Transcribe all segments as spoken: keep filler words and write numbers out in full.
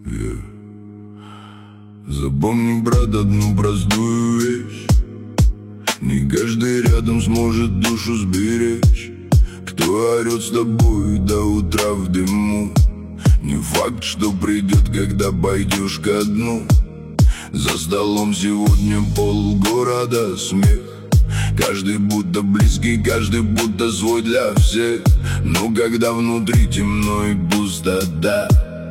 Yeah. Запомни, брат, одну простую вещь: не каждый рядом сможет душу сберечь. Кто орет с тобой до утра в дыму, не факт, что придет, когда пойдешь ко дну. За столом сегодня полгорода смех, каждый будто близкий, каждый будто свой для всех. Но когда внутри темно и пустота,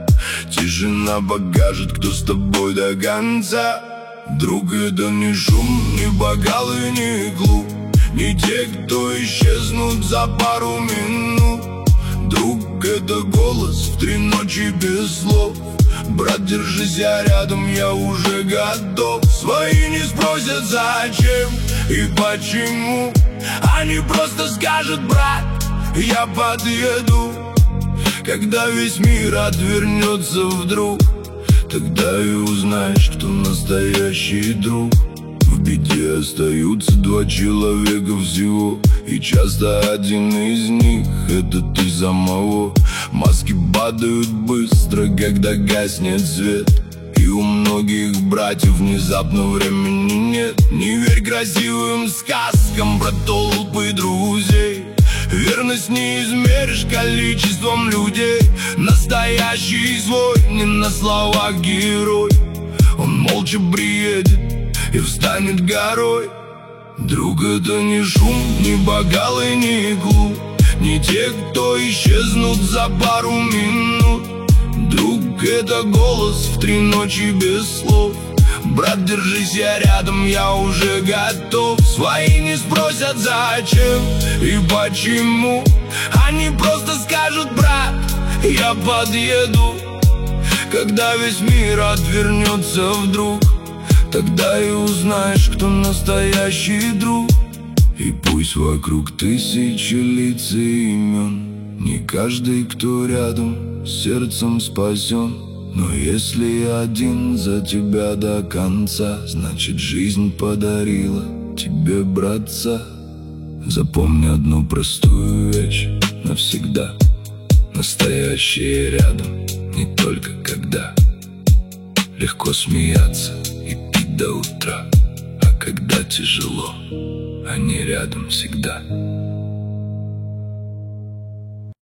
тишина покажет, кто с тобой до конца. Друг, это не шум, не бокал и не клуб, не те, кто исчезнут за пару минут. Друг, это голос в три ночи без слов. Брат, держись, я рядом, я уже готов. Свои не спросят зачем и почему, они просто скажут: брат, я подъеду. Когда весь мир отвернется вдруг, тогда и узнаешь, кто настоящий друг. В беде остаются два человека всего, и часто один из них — это ты самого. Маски падают быстро, когда гаснет свет, и у многих братьев внезапно времени нет. Не верь красивым сказкам про толпы друзей, верность не измеришь количеством людей. Настоящий свой не на словах герой, он молча приедет и встанет горой. Друг, это не шум, не бокал и не клуб, не те, кто исчезнут за пару минут. Друг, это голос в три ночи без слов. Брат, держись, я рядом, я уже готов. Свои не спросят зачем и почему, они просто скажут: брат, я подъеду. Когда весь мир отвернется вдруг, тогда и узнаешь, кто настоящий друг. И пусть вокруг тысячи лиц и имен, не каждый, кто рядом, сердцем спасен. Но если один за тебя до конца, значит, жизнь подарила тебе братца. Запомни одну простую вещь навсегда: настоящие рядом не только когда легко смеяться и пить до утра, а когда тяжело, они рядом всегда.